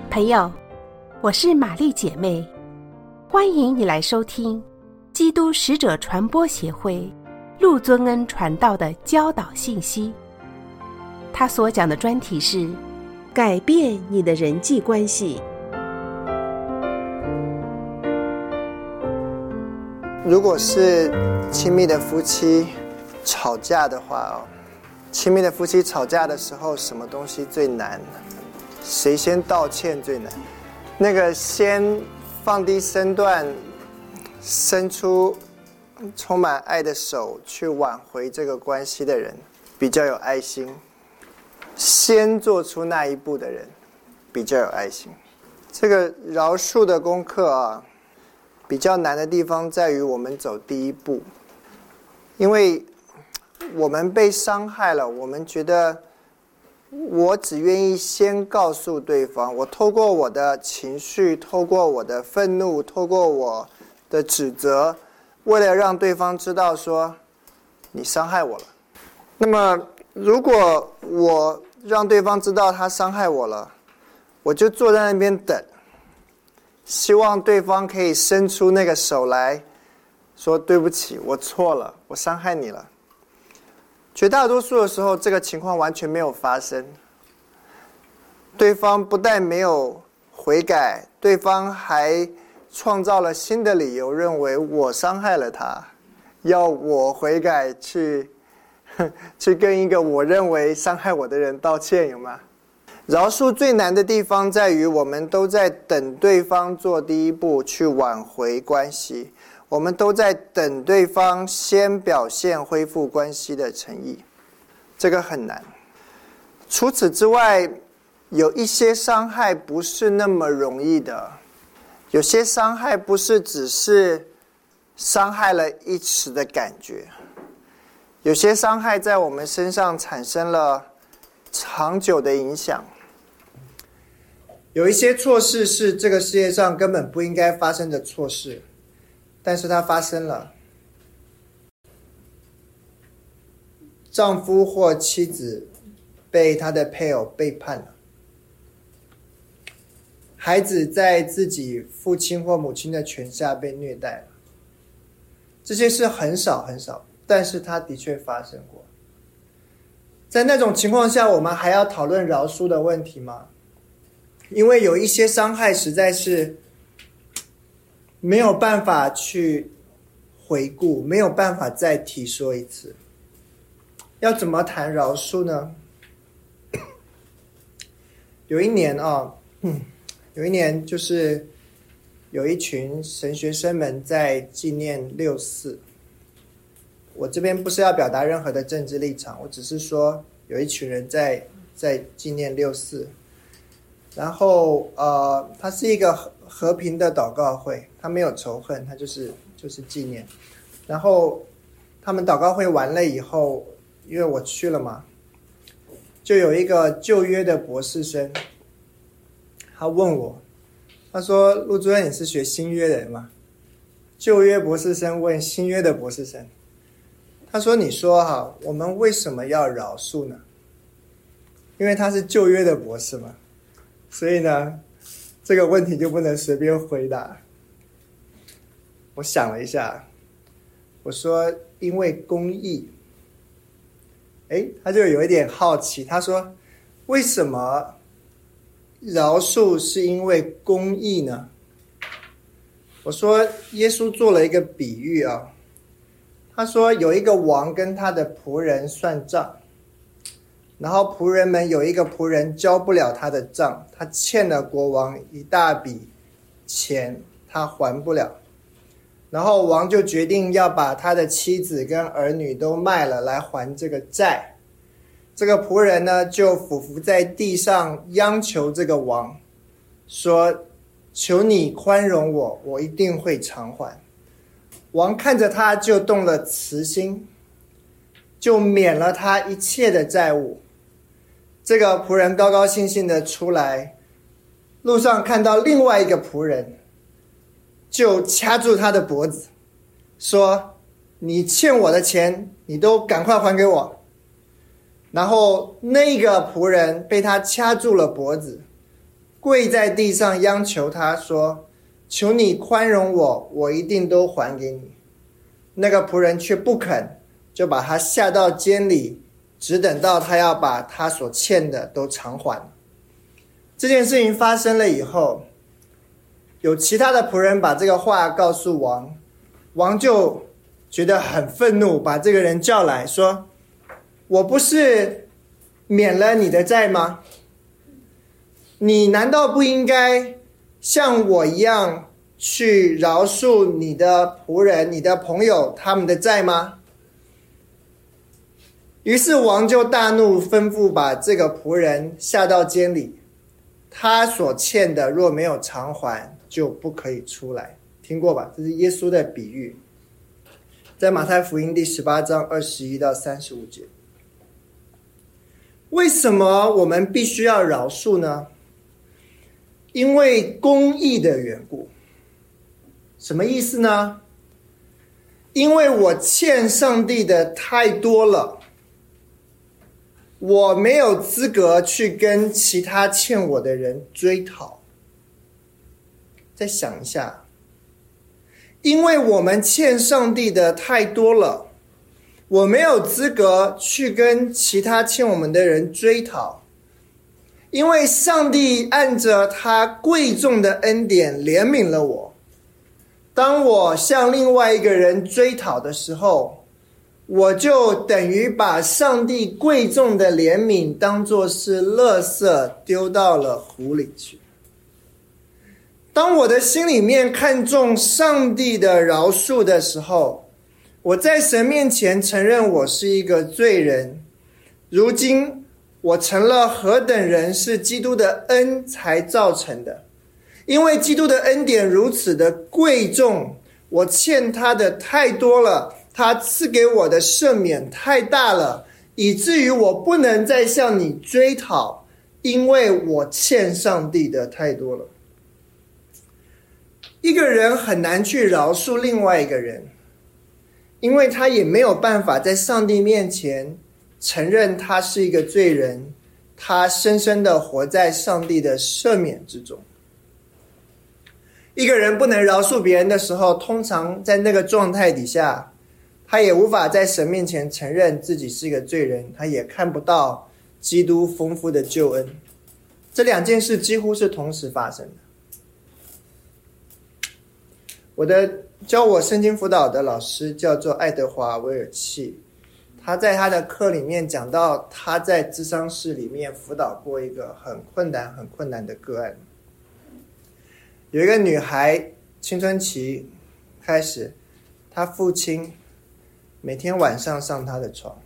朋友，我是玛丽姐妹，欢迎你来收听基督使者传播协会陆尊恩传道的教导信息。他所讲的专题是改变你的人际关系。 如果是亲密的夫妻吵架的话，亲密的夫妻吵架的时候，什么东西最难？谁先道歉最难？那个先放低身段，伸出充满爱的手去挽回这个关系的人，比较有爱心。先做出那一步的人，比较有爱心。这个饶恕的功课比较难的地方在于我们走第一步，因为我们被伤害了，我们觉得我只愿意先告诉对方，我透过我的情绪，透过我的愤怒，透过我的指责，为了让对方知道说你伤害我了。那么如果我让对方知道他伤害我了，我就坐在那边等，希望对方可以伸出那个手来说对不起，我错了，我伤害你了。绝大多数的时候，这个情况完全没有发生。对方不但没有悔改，对方还创造了新的理由，认为我伤害了他，要我悔改去跟一个我认为伤害我的人道歉，有吗？饶恕最难的地方在于，我们都在等对方做第一步去挽回关系，我们都在等对方先表现恢复关系的诚意，这个很难。除此之外，有一些伤害不是那么容易的，有些伤害不是只是伤害了一时的感觉，有些伤害在我们身上产生了长久的影响。有一些错事是这个世界上根本不应该发生的错事，但是它发生了。丈夫或妻子被他的配偶背叛了，孩子在自己父亲或母亲的权下被虐待了。这些事很少很少，但是它的确发生过。在那种情况下，我们还要讨论饶恕的问题吗？因为有一些伤害实在是没有办法去回顾，没有办法再提说一次。要怎么谈饶恕呢？有一年就是有一群神学生们在纪念6·4。我这边不是要表达任何的政治立场，我只是说有一群人在纪念6·4。然后它是一个和平的祷告会，它没有仇恨，它就是纪念。然后他们祷告会完了以后，因为我去了嘛，就有一个旧约的博士生，他问我，他说陆主任，你是学新约的人吗？旧约博士生问新约的博士生，他说，你说我们为什么要饶恕呢？因为他是旧约的博士嘛，所以呢这个问题就不能随便回答。我想了一下，我说因为公义。他就有一点好奇，他说为什么饶恕是因为公义呢？我说耶稣做了一个比喻他说有一个王跟他的仆人算账，然后仆人们有一个仆人交不了他的账，他欠了国王一大笔钱，他还不了，然后王就决定要把他的妻子跟儿女都卖了来还这个债。这个仆人呢就俯伏在地上央求这个王说，求你宽容我，我一定会偿还。王看着他就动了慈心，就免了他一切的债务。这个仆人高高兴兴的出来，路上看到另外一个仆人，就掐住他的脖子说，你欠我的钱你都赶快还给我。然后那个仆人被他掐住了脖子， 跪在地上央求他说，求你宽容我，我一定都还给你。那个仆人却不肯，就把他下到监里，只等到他要把他所欠的都偿还。这件事情发生了以后，有其他的仆人把这个话告诉王，王就觉得很愤怒，把这个人叫来说，我不是免了你的债吗？你难道不应该像我一样去饶恕你的仆人、你的朋友他们的债吗？于是王就大怒，吩咐把这个仆人下到监里，他所欠的若没有偿还，就不可以出来。听过吧？这是耶稣的比喻，在马太福音第18章21到35节。为什么我们必须要饶恕呢？因为公义的缘故。什么意思呢？因为我欠上帝的太多了，我没有资格去跟其他欠我的人追讨。再想一下，因为我们欠上帝的太多了，我没有资格去跟其他欠我们的人追讨。因为上帝按着他贵重的恩典怜悯了我，当我向另外一个人追讨的时候，我就等于把上帝贵重的怜悯当作是垃圾丢到了湖里去。当我的心里面看重上帝的饶恕的时候，我在神面前承认我是一个罪人，如今我成了何等人，是基督的恩才造成的。因为基督的恩典如此的贵重，我欠他的太多了，他赐给我的赦免太大了，以至于我不能再向你追讨，因为我欠上帝的太多了。一个人很难去饶恕另外一个人，因为他也没有办法在上帝面前承认他是一个罪人，他深深的活在上帝的赦免之中。一个人不能饶恕别人的时候，通常在那个状态底下，他也无法在神面前承认自己是一个罪人，他也看不到基督丰富的救恩。这两件事几乎是同时发生的。我的教我圣经辅导的老师叫做爱德华·威尔契，他在他的课里面讲到，他在咨商室里面辅导过一个很困难的个案。有一个女孩青春期开始，她父亲每天晚上上她的床，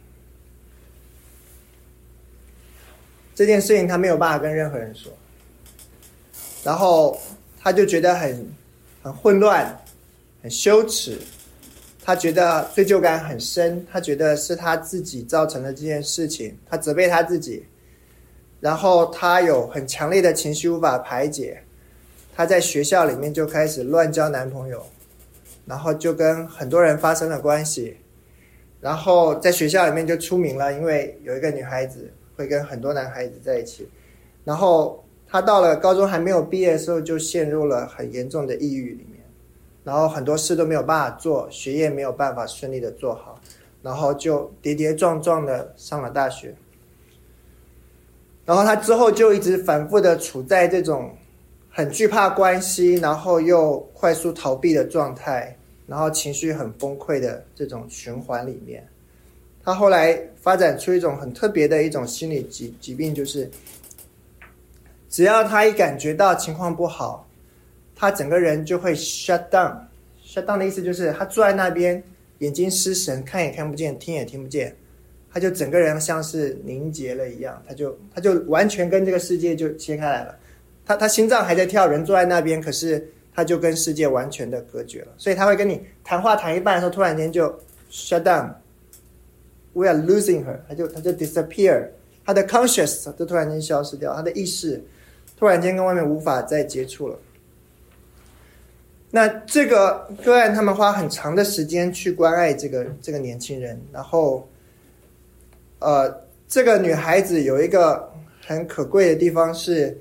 这件事情她没有办法跟任何人说，然后她就觉得很混乱，很羞耻，她觉得罪疚感很深，她觉得是她自己造成的这件事情，她责备她自己，然后她有很强烈的情绪无法排解，她在学校里面就开始乱交男朋友，然后就跟很多人发生了关系，然后在学校里面就出名了，因为有一个女孩子会跟很多男孩子在一起，然后她到了高中还没有毕业的时候就陷入了很严重的抑郁里面，然后很多事都没有办法做，学业没有办法顺利的做好，然后就跌跌撞撞的上了大学，然后她之后就一直反复的处在这种很惧怕关系，然后又快速逃避的状态，然后情绪很崩溃的这种循环里面。他后来发展出一种很特别的一种心理疾病，就是只要他一感觉到情况不好，他整个人就会 shut down。 shut down 的意思就是他坐在那边，眼睛失神，看也看不见，听也听不见，他就整个人像是凝结了一样，他就完全跟这个世界就切开来了。他心脏还在跳，人坐在那边，可是他就跟世界完全的隔绝了。所以他会跟你谈话谈一半的时候，突然间就 shut down， we are losing her， 他就 disappear， 他的 conscious 就突然间消失掉，他的意识突然间跟外面无法再接触了。那这个个案他们花很长的时间去关爱这个年轻人，然后这个女孩子有一个很可贵的地方是，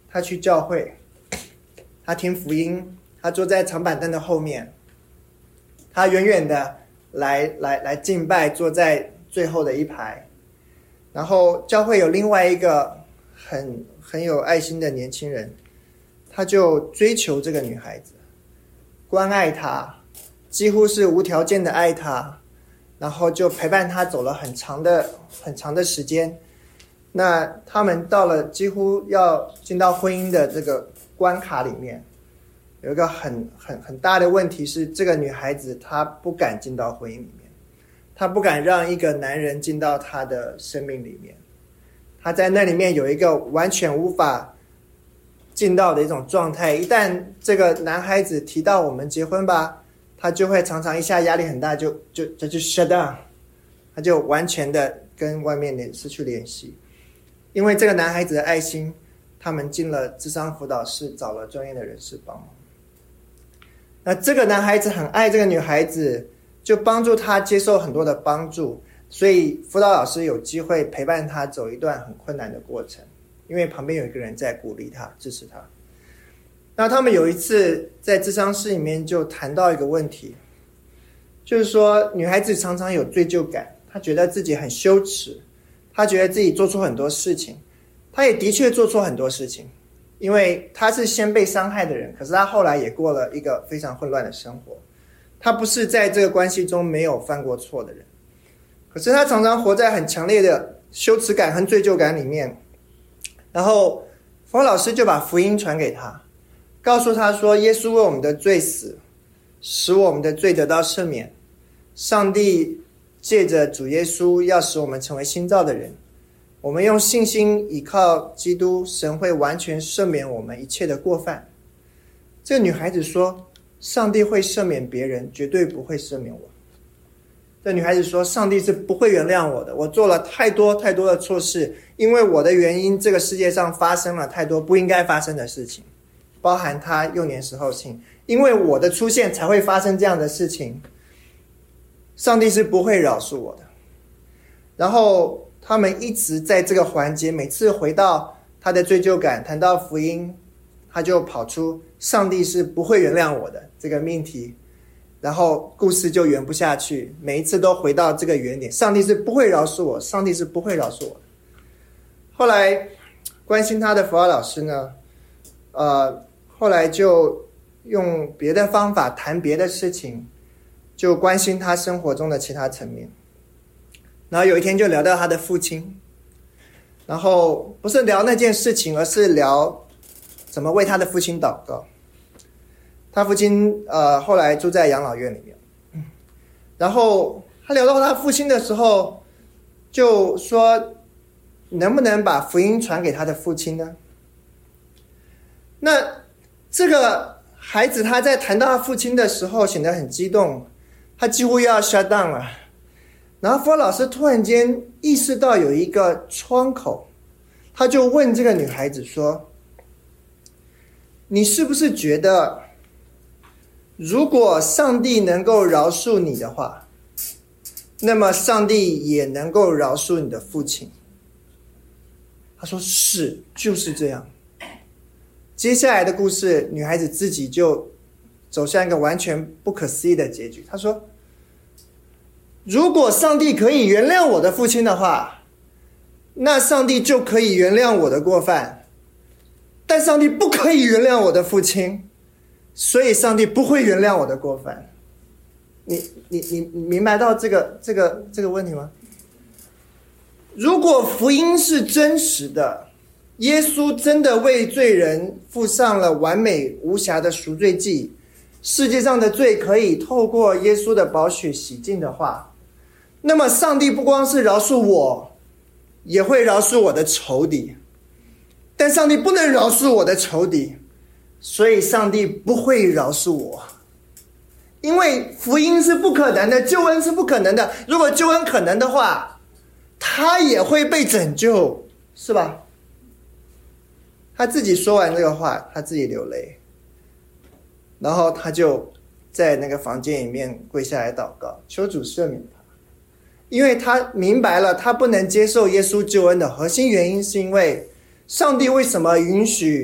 他去教会，他听福音，他坐在长板凳的后面，他远远的来敬拜，坐在最后的一排。然后教会有另外一个很有爱心的年轻人，他就追求这个女孩子，关爱她，几乎是无条件的爱她，然后就陪伴她走了很长的时间。那他们到了几乎要进到婚姻的这个关卡里面，有一个很大的问题是，这个女孩子她不敢进到婚姻里面，她不敢让一个男人进到她的生命里面，她在那里面有一个完全无法进到的一种状态。一旦这个男孩子提到我们结婚吧，他就会常常一下压力很大，就 shut down， 他就完全的跟外面失去联系。因为这个男孩子的爱心，他们进了諮商辅导室，找了专业的人士帮忙。那这个男孩子很爱这个女孩子，就帮助他接受很多的帮助，所以辅导老师有机会陪伴他走一段很困难的过程，因为旁边有一个人在鼓励他，支持他。那他们有一次在諮商室里面就谈到一个问题，就是说女孩子常常有罪疚感，她觉得自己很羞耻，她觉得自己做错很多事情，她也的确做错很多事情，因为她是先被伤害的人，可是她后来也过了一个非常混乱的生活。她不是在这个关系中没有犯过错的人，可是她常常活在很强烈的羞耻感和罪疚感里面。然后佛老师就把福音传给她，告诉她说，耶稣为我们的罪死，使我们的罪得到赦免，上帝借着主耶稣要使我们成为新造的人，我们用信心倚靠基督，神会完全赦免我们一切的过犯。这个女孩子说，上帝会赦免别人，绝对不会赦免我。这女孩子说，上帝是不会原谅我的，我做了太多太多的错事，因为我的原因，这个世界上发生了太多不应该发生的事情，包含她幼年时候性，因为我的出现才会发生这样的事情，上帝是不会饶恕我的。然后他们一直在这个环节，每次回到他的罪疚感，谈到福音，他就跑出上帝是不会原谅我的这个命题，然后故事就圆不下去，每一次都回到这个原点，上帝是不会饶恕我，上帝是不会饶恕我的。后来关心他的辅导老师呢，后来就用别的方法谈别的事情，就关心他生活中的其他层面。然后有一天就聊到他的父亲，然后不是聊那件事情，而是聊怎么为他的父亲祷告。他父亲后来住在养老院里面，然后他聊到他父亲的时候，就说能不能把福音传给他的父亲呢？那这个孩子他在谈到他父亲的时候显得很激动，他几乎要 shut down 了。然后辅导老师突然间意识到有一个窗口，他就问这个女孩子说，你是不是觉得如果上帝能够饶恕你的话，那么上帝也能够饶恕你的父亲？他说是，就是这样。接下来的故事，女孩子自己就走向一个完全不可思议的结局。她说，如果上帝可以原谅我的父亲的话，那上帝就可以原谅我的过犯，但上帝不可以原谅我的父亲，所以上帝不会原谅我的过犯。你明白到这个问题吗？如果福音是真实的，耶稣真的为罪人付上了完美无瑕的赎罪祭，世界上的罪可以透过耶稣的宝血洗净的话，那么上帝不光是饶恕我，也会饶恕我的仇敌。但上帝不能饶恕我的仇敌，所以上帝不会饶恕我。因为福音是不可能的，救恩是不可能的。如果救恩可能的话，他也会被拯救，是吧？他自己说完这个话，他自己流泪，然后他就在那个房间里面跪下来祷告，求主赦免他。因为他明白了，他不能接受耶稣救恩的核心原因，是因为上帝为什么允许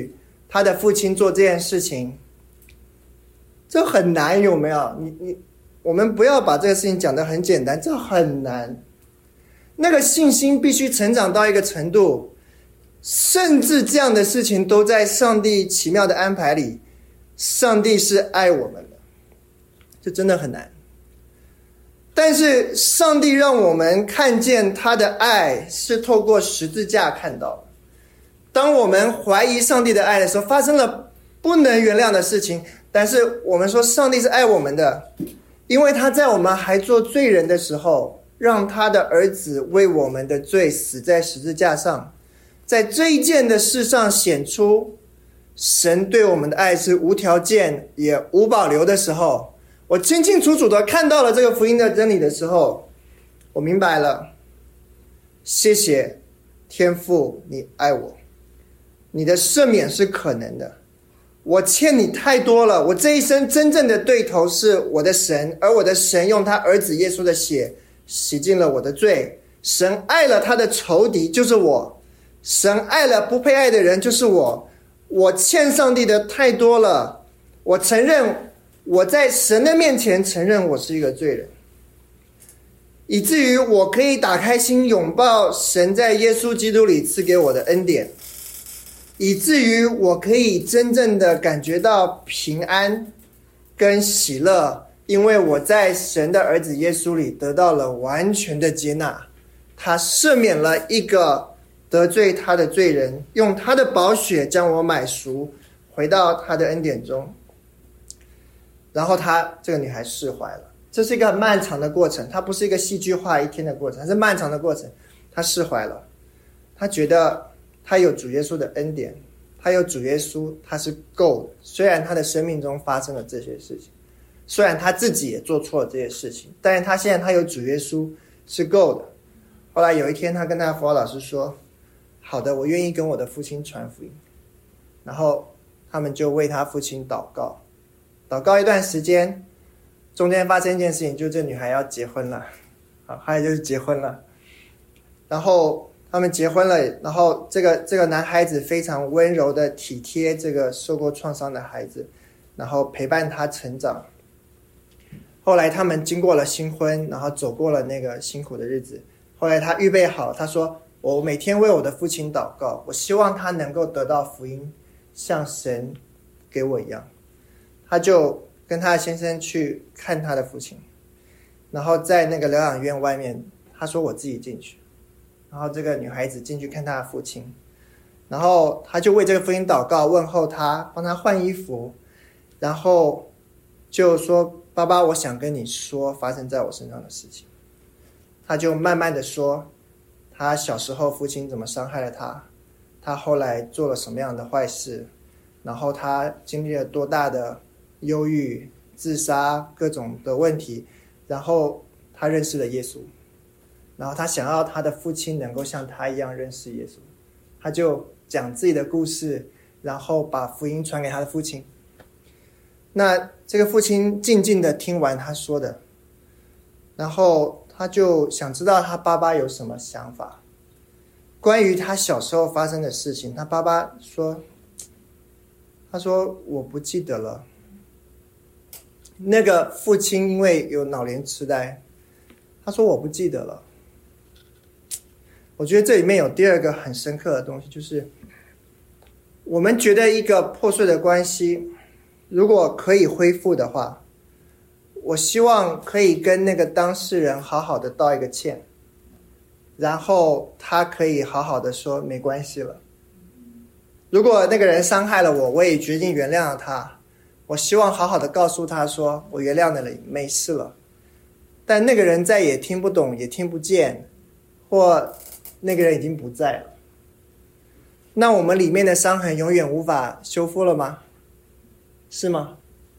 他的父亲做这件事情，这很难，有没有？我们不要把这个事情讲得很简单，这很难。那个信心必须成长到一个程度，甚至这样的事情都在上帝奇妙的安排里，上帝是爱我们的，这真的很难。但是上帝让我们看见他的爱是透过十字架看到的。当我们怀疑上帝的爱的时候，发生了不能原谅的事情，但是我们说上帝是爱我们的，因为他在我们还做罪人的时候，让他的儿子为我们的罪死在十字架上，在这一件的事上显出神对我们的爱是无条件也无保留的时候，我清清楚楚的看到了这个福音的真理的时候，我明白了，谢谢天父，你爱我，你的赦免是可能的，我欠你太多了，我这一生真正的对头是我的神，而我的神用他儿子耶稣的血洗净了我的罪。神爱了他的仇敌，就是我，神爱了不配爱的人，就是我。我欠上帝的太多了，我承认，我在神的面前承认我是一个罪人，以至于我可以打开心拥抱神在耶稣基督里赐给我的恩典，以至于我可以真正的感觉到平安跟喜乐，因为我在神的儿子耶稣里得到了完全的接纳，他赦免了一个得罪他的罪人，用他的宝血将我买赎，回到他的恩典中。然后这个女孩释怀了。这是一个很漫长的过程，它不是一个戏剧化一天的过程，它是漫长的过程。她释怀了，她觉得她有主耶稣的恩典，她有主耶稣，她是够的。虽然她的生命中发生了这些事情，虽然她自己也做错了这些事情，但是她现在她有主耶稣是够的。后来有一天，她跟她的辅导老师说，好的，我愿意跟我的父亲传福音。然后他们就为他父亲祷告，祷告一段时间，中间发生一件事情，就这女孩要结婚了，还有就是结婚了。然后他们结婚了，然后这个男孩子非常温柔的体贴这个受过创伤的孩子，然后陪伴他成长。后来他们经过了新婚，然后走过了那个辛苦的日子。后来他预备好，他说，我每天为我的父亲祷告，我希望他能够得到福音，像神给我一样。他就跟他的先生去看他的父亲，然后在那个疗养院外面，他说我自己进去，然后这个女孩子进去看他的父亲，然后他就为这个父亲祷告，问候他，帮他换衣服，然后就说，爸爸，我想跟你说发生在我身上的事情。他就慢慢的说，他小时候父亲怎么伤害了他，他后来做了什么样的坏事，然后他经历了多大的忧郁、自杀各种的问题，然后他认识了耶稣，然后他想要他的父亲能够像他一样认识耶稣，他就讲自己的故事，然后把福音传给他的父亲。那这个父亲静静的听完他说的，然后他就想知道他爸爸有什么想法，关于他小时候发生的事情。他爸爸说，他说我不记得了。那个父亲因为有老年痴呆，他说我不记得了。我觉得这里面有第二个很深刻的东西，就是我们觉得一个破碎的关系如果可以恢复的话，我希望可以跟那个当事人好好的道一个歉，然后他可以好好的说没关系了。如果那个人伤害了我，我也决定原谅了他，我希望好好的告诉他说我原谅了你，没事了。但那个人再也听不懂也听不见，或那个人已经不在了，那我们里面的伤痕永远无法修复了吗？是吗？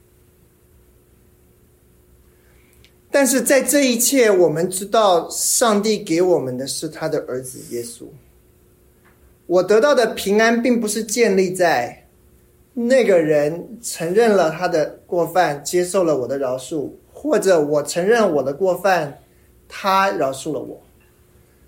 但是在这一切，我们知道上帝给我们的是他的儿子耶稣。我得到的平安并不是建立在那个人承认了他的过犯，接受了我的饶恕，或者我承认我的过犯，他饶恕了我。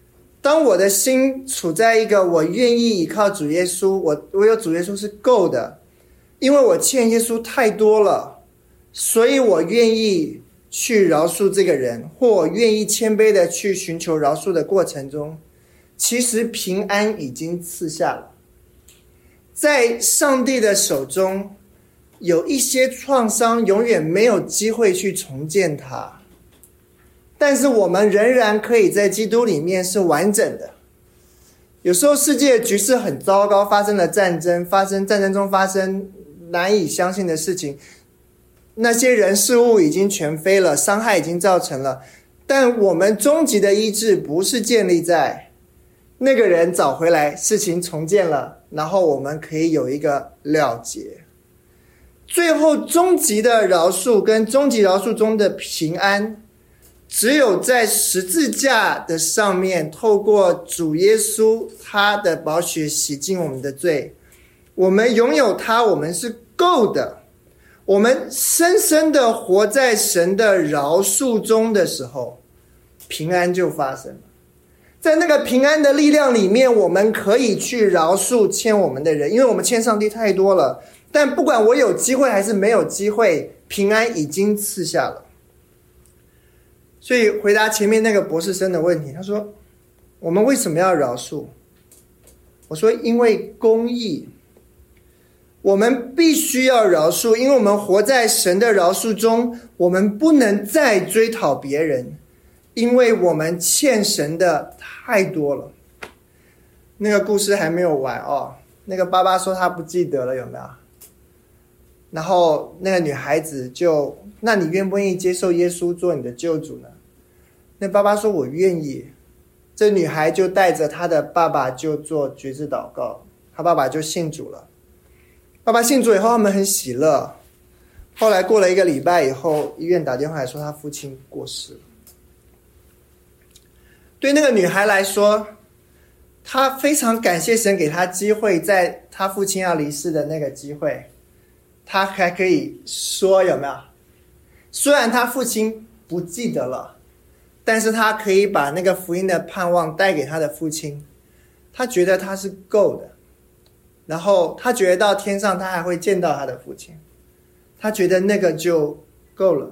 当我的心处在一个我愿意依靠主耶稣，我有主耶稣是够的，因为我欠耶稣太多了，所以我愿意去饶恕这个人，或我愿意谦卑的去寻求饶恕的过程中，其实平安已经赐下了。在上帝的手中，有一些创伤永远没有机会去重建它，但是我们仍然可以在基督里面是完整的。有时候世界的局势很糟糕，发生了战争中发生难以相信的事情，那些人事物已经全非了，伤害已经造成了，但我们终极的医治不是建立在那个人找回来，事情重建了，然后我们可以有一个了结。最后终极的饶恕跟终极饶恕中的平安，只有在十字架的上面，透过主耶稣他的宝血洗净我们的罪，我们拥有他，我们是够的。我们深深的活在神的饶恕中的时候，平安就发生了。在那个平安的力量里面，我们可以去饶恕欠我们的人，因为我们欠上帝太多了。但不管我有机会还是没有机会，平安已经赐下了。所以回答前面那个博士生的问题，他说我们为什么要饶恕？我说因为公义，我们必须要饶恕，因为我们活在神的饶恕中，我们不能再追讨别人，因为我们欠神的太多了。那个故事还没有完哦，那个爸爸说他不记得了，有没有？然后那个女孩子就，那你愿不愿意接受耶稣做你的救主呢？那爸爸说我愿意。这女孩就带着她的爸爸就做决志祷告，她爸爸就信主了。爸爸信主以后，他们很喜乐。后来过了1个礼拜以后，医院打电话来说他父亲过世了。对那个女孩来说，她非常感谢神给她机会，在她父亲要离世的那个机会，她还可以说，有没有？虽然她父亲不记得了，但是她可以把那个福音的盼望带给她的父亲，她觉得她是够的。然后她觉得到天上她还会见到她的父亲，她觉得那个就够了。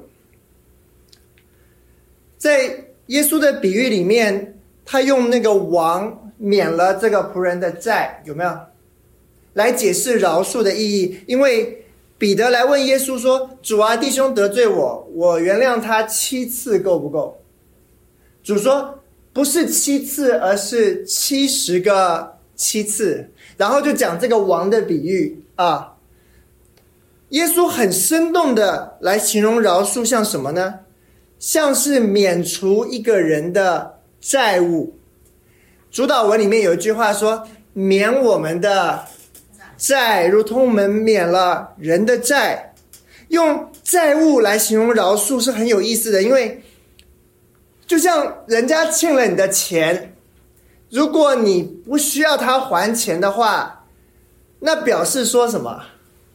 在耶稣的比喻里面，他用那个王免了这个仆人的债，有没有？来解释饶恕的意义。因为彼得来问耶稣说，主啊，弟兄得罪我，我原谅他7次够不够？主说不是7次，而是70个7次。然后就讲这个王的比喻啊。耶稣很生动的来形容饶恕像什么呢？像是免除一个人的债务。主祷文里面有一句话说，免我们的债，如同我们免了人的债。用债务来形容饶恕是很有意思的，因为就像人家欠了你的钱，如果你不需要他还钱的话，那表示说什么？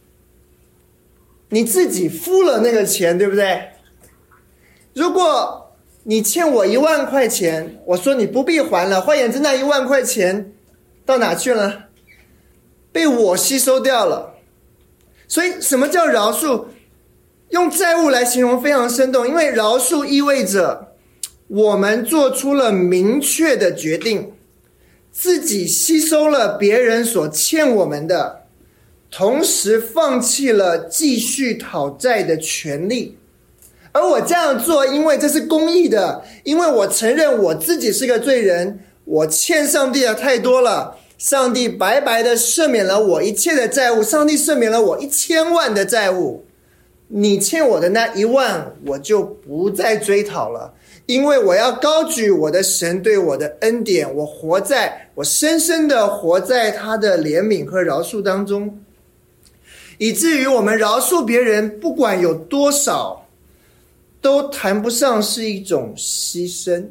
你自己付了那个钱，对不对？如果你欠我1万块钱，我说你不必还了，换言之，那1万块钱到哪去了？被我吸收掉了。所以什么叫饶恕？用债务来形容非常生动，因为饶恕意味着我们做出了明确的决定，自己吸收了别人所欠我们的，同时放弃了继续讨债的权利。而我这样做，因为这是公义的，因为我承认我自己是个罪人，我欠上帝的太多了，上帝白白的赦免了我一切的债务，上帝赦免了我1000万的债务，你欠我的那1万我就不再追讨了，因为我要高举我的神对我的恩典，我深深的活在他的怜悯和饶恕当中，以至于我们饶恕别人不管有多少，都谈不上是一种牺牲。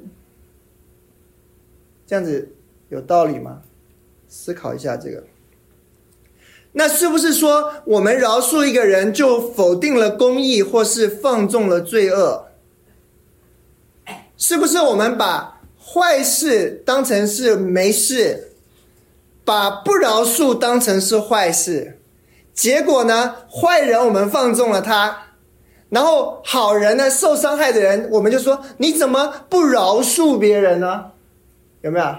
这样子有道理吗？思考一下这个。那是不是说我们饶恕一个人就否定了公义，或是放纵了罪恶？是不是我们把坏事当成是没事，把不饶恕当成是坏事，结果呢，坏人我们放纵了他，然后好人呢，受伤害的人我们就说你怎么不饶恕别人呢？有没有？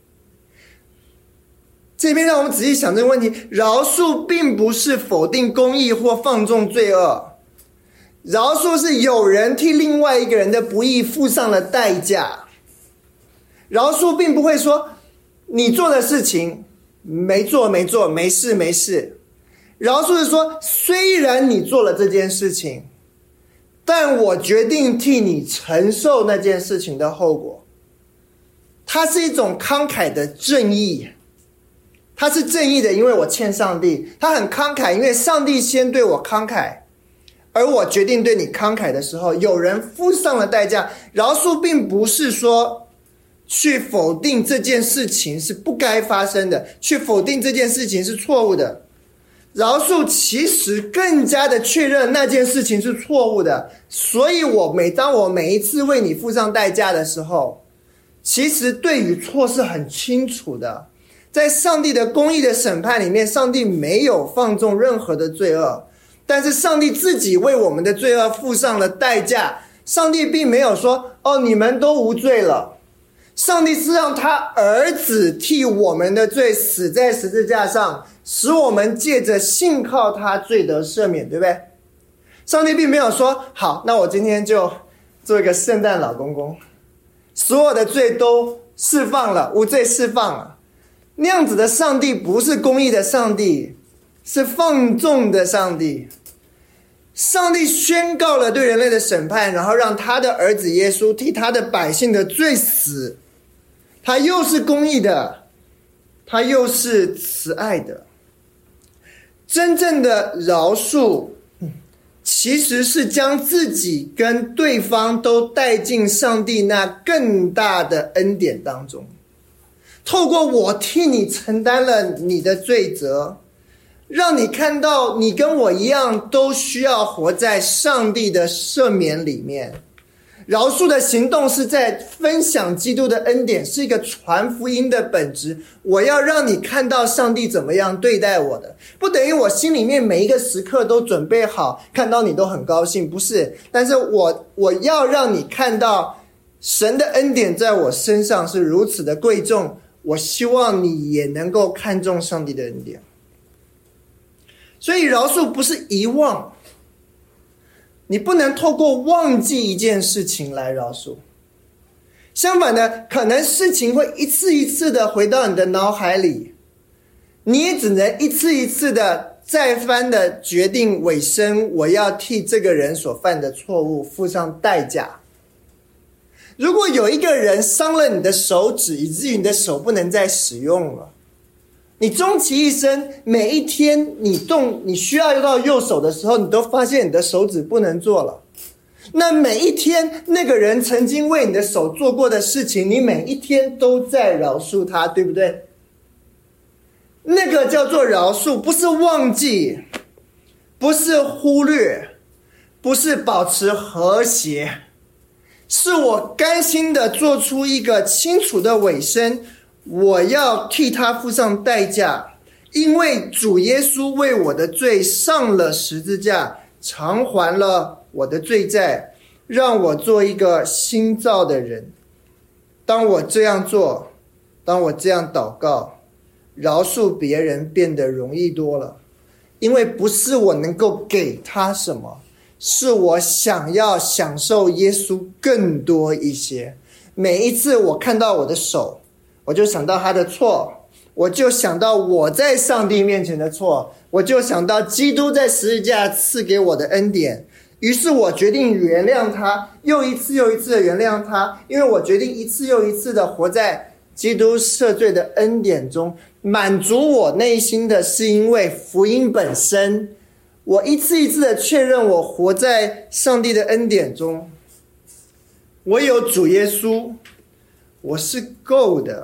这边让我们仔细想这个问题，饶恕并不是否定公义或放纵罪恶，饶恕是有人替另外一个人的不义付上了代价。饶恕并不会说你做的事情没做，没事。饶恕是说，虽然你做了这件事情，但我决定替你承受那件事情的后果。它是一种慷慨的正义，它是正义的，因为我欠上帝。它很慷慨，因为上帝先对我慷慨，而我决定对你慷慨的时候，有人付上了代价。饶恕并不是说去否定这件事情是不该发生的，去否定这件事情是错误的。饶恕其实更加的确认那件事情是错误的，所以当我每一次为你付上代价的时候，其实对与错是很清楚的。在上帝的公义的审判里面，上帝没有放纵任何的罪恶，但是上帝自己为我们的罪恶付上了代价。上帝并没有说你们都无罪了，上帝是让他儿子替我们的罪死在十字架上，使我们借着信靠他罪得赦免，对不对？上帝并没有说好，那我今天就做一个圣诞老公公，所有的罪都释放了，无罪释放了。那样子的上帝不是公义的上帝，是放纵的上帝。上帝宣告了对人类的审判，然后让他的儿子耶稣替他的百姓的罪死。他又是公义的，他又是慈爱的。真正的饶恕其实是将自己跟对方都带进上帝那更大的恩典当中，透过我替你承担了你的罪责，让你看到你跟我一样都需要活在上帝的赦免里面。饶恕的行动是在分享基督的恩典，是一个传福音的本质。我要让你看到上帝怎么样对待我的，不等于我心里面每一个时刻都准备好，看到你都很高兴，不是。但是我要让你看到神的恩典在我身上是如此的贵重，我希望你也能够看重上帝的恩典。所以饶恕不是遗忘，你不能透过忘记一件事情来饶恕。相反的，可能事情会一次一次的回到你的脑海里，你也只能一次一次的再番的决定委身，我要替这个人所犯的错误付上代价。如果有一个人伤了你的手指，以至于你的手不能再使用了，你终其一生，每一天你需要用到右手的时候，你都发现你的手指不能做了。那每一天那个人曾经为你的手做过的事情，你每一天都在饶恕他，对不对？那个叫做饶恕，不是忘记，不是忽略，不是保持和谐，是我甘心的做出一个清楚的委身，我要替他付上代价，因为主耶稣为我的罪上了十字架，偿还了我的罪债，让我做一个新造的人。当我这样做，当我这样祷告，饶恕别人变得容易多了，因为不是我能够给他什么，是我想要享受耶稣更多一些。每一次我看到我的手，我就想到他的错，我就想到我在上帝面前的错，我就想到基督在十字架赐给我的恩典。于是我决定原谅他，又一次又一次的原谅他，因为我决定一次又一次的活在基督赦罪的恩典中。满足我内心的是因为福音本身，我一次一次的确认我活在上帝的恩典中，我有主耶稣，我是够的。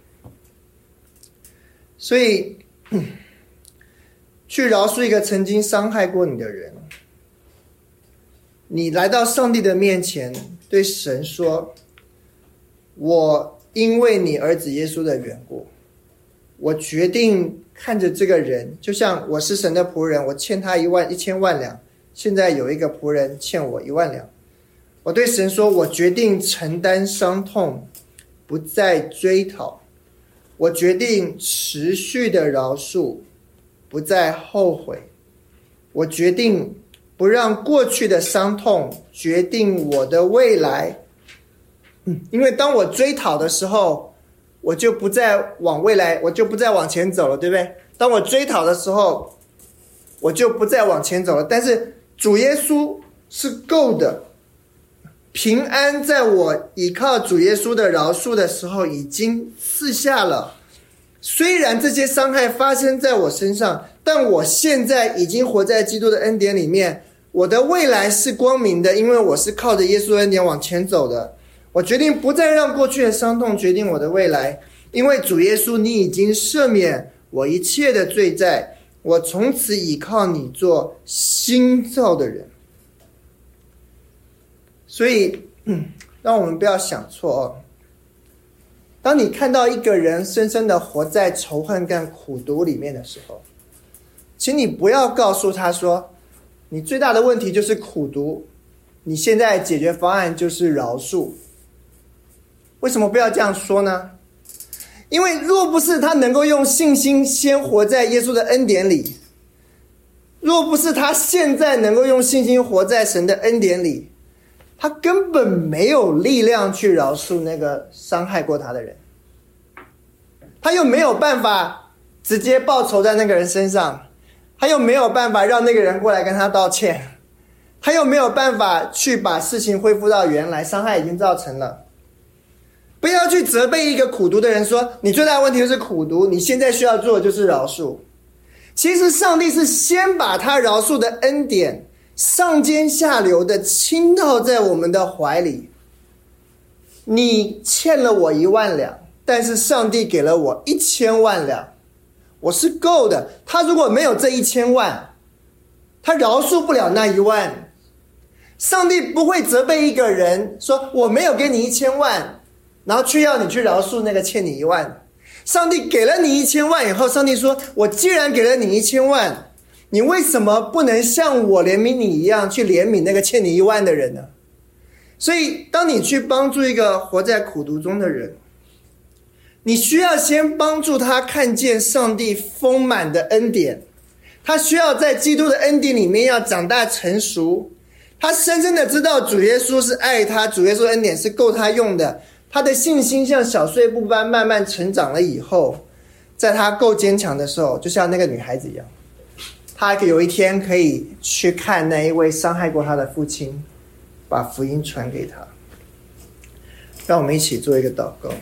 所以去饶恕一个曾经伤害过你的人，你来到上帝的面前，对神说， 我因为你儿子耶稣的缘故，我决定看着这个人，就像我是神的仆人，我欠他1000万两，现在有一个仆人欠我1万两，我对神说，我决定承担伤痛，不再追讨，我决定持续的饶恕，不再后悔，我决定不让过去的伤痛决定我的未来。因为当我追讨的时候，我就不再往未来，我就不再往前走了，对不对？当我追讨的时候，我就不再往前走了。但是主耶稣是够的，平安在我依靠主耶稣的饶恕的时候已经赐下了。虽然这些伤害发生在我身上，但我现在已经活在基督的恩典里面，我的未来是光明的，因为我是靠着耶稣的恩典往前走的。我决定不再让过去的伤痛决定我的未来，因为主耶稣，你已经赦免我一切的罪债，我从此倚靠你做新造的人。所以让我们不要想错哦。当你看到一个人深深的活在仇恨跟苦毒里面的时候，请你不要告诉他说，你最大的问题就是苦毒，你现在解决方案就是饶恕。为什么不要这样说呢？因为若不是他能够用信心先活在耶稣的恩典里，若不是他现在能够用信心活在神的恩典里，他根本没有力量去饶恕那个伤害过他的人，他又没有办法直接报仇在那个人身上，他又没有办法让那个人过来跟他道歉，他又没有办法去把事情恢复到原来，伤害已经造成了。不要去责备一个苦毒的人说，你最大的问题就是苦毒，你现在需要做的就是饶恕。其实上帝是先把他饶恕的恩典上尖下流的倾倒在我们的怀里。你欠了我1万两，但是上帝给了我1000万两，我是够的。他如果没有这1000万，他饶恕不了那1万。上帝不会责备一个人说，我没有给你1000万，然后却要你去饶恕那个欠你1万。上帝给了你1000万以后，上帝说，我既然给了你1000万，你为什么不能像我怜悯你一样去怜悯那个欠你1万的人呢？所以当你去帮助一个活在苦毒中的人，你需要先帮助他看见上帝丰满的恩典，他需要在基督的恩典里面要长大成熟，他深深的知道主耶稣是爱他，主耶稣的恩典是够他用的，他的信心像小碎步般慢慢成长了以后，在他够坚强的时候，就像那个女孩子一样，他有一天可以去看那一位伤害过他的父亲，把福音传给他。让我们一起做一个祷告。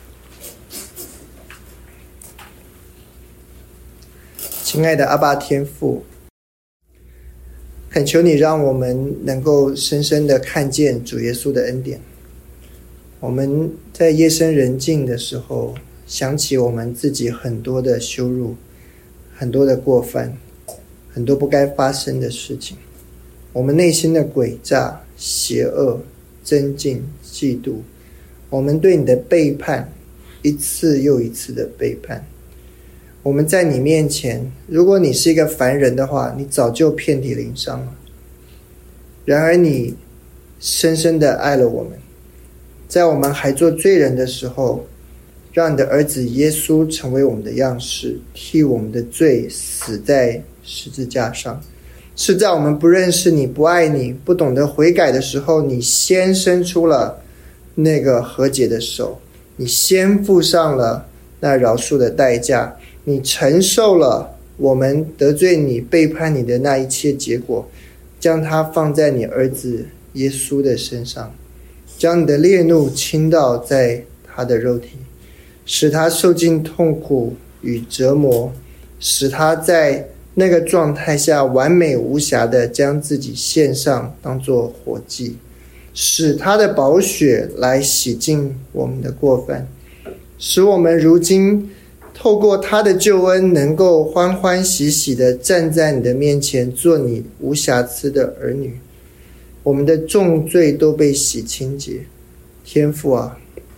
亲爱的阿爸天父，恳求你让我们能够深深的看见主耶稣的恩典。我们在夜深人静的时候，想起我们自己很多的羞辱，很多的过犯，很多不该发生的事情，我们内心的诡诈、邪恶、增进、嫉妒，我们对你的背叛，一次又一次的背叛。我们在你面前，如果你是一个凡人的话，你早就遍体鳞伤了。然而你深深的爱了我们，在我们还做罪人的时候，让你的儿子耶稣成为我们的样式，替我们的罪死在十字架上。是在我们不认识你、不爱你、不懂得悔改的时候，你先伸出了那个和解的手，你先付上了那饶恕的代价，你承受了我们得罪你、背叛你的那一切结果，将它放在你儿子耶稣的身上，将你的烈怒倾倒在他的肉体，使他受尽痛苦与折磨，使他在那个状态下完美无瑕的将自己献上当作火祭，使他的宝血来洗净我们的过犯，使我们如今透过他的救恩，能够欢欢喜喜的站在你的面前，做你无瑕疵的儿女。我们的重罪都被洗清洁。天父啊，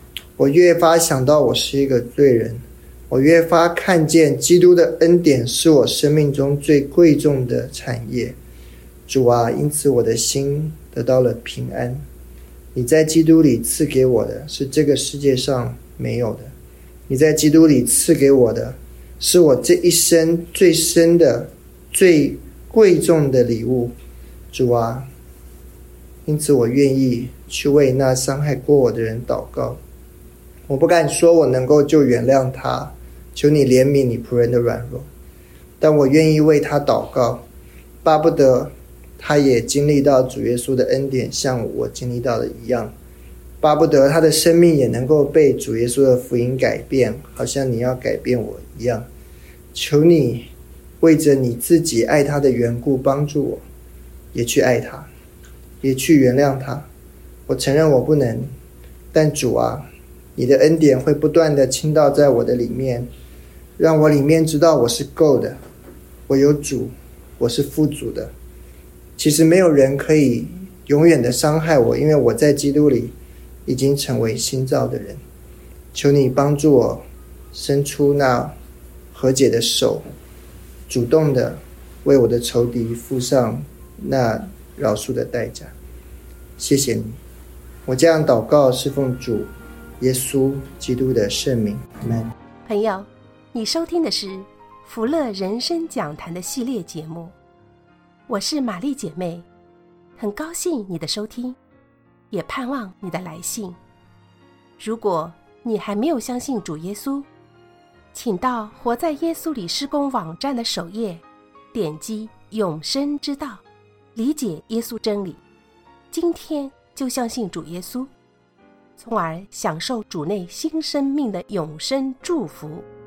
我越发想到我是一个罪人，我越发看见基督的恩典是我生命中最贵重的产业。主啊，因此我的心得到了平安。你在基督里赐给我的是这个世界上没有的，你在基督里赐给我的是我这一生最深的最贵重的礼物。主啊，因此我愿意去为那伤害过我的人祷告。我不敢说我能够就原谅他，求你怜悯你仆人的软弱，但我愿意为他祷告，巴不得他也经历到主耶稣的恩典，像我经历到的一样，巴不得他的生命也能够被主耶稣的福音改变，好像你要改变我一样。求你为着你自己爱他的缘故帮助我，也去爱他，也去原谅他。我承认我不能，但主啊，你的恩典会不断的倾倒在我的里面，让我里面知道我是够的，我有主，我是富足的。其实没有人可以永远的伤害我，因为我在基督里已经成为新造的人。求你帮助我伸出那和解的手，主动的为我的仇敌付上那饶恕的代价。谢谢你，我这样祷告是奉主耶稣基督的圣名，阿们。 朋友，你收听的是福乐人生讲坛的系列节目，我是玛丽姐妹，很高兴你的收听，也盼望你的来信。如果你还没有相信主耶稣，请到活在耶稣里事工网站的首页，点击永生之道，理解耶稣真理，今天就相信主耶稣，从而享受主内新生命的永生祝福。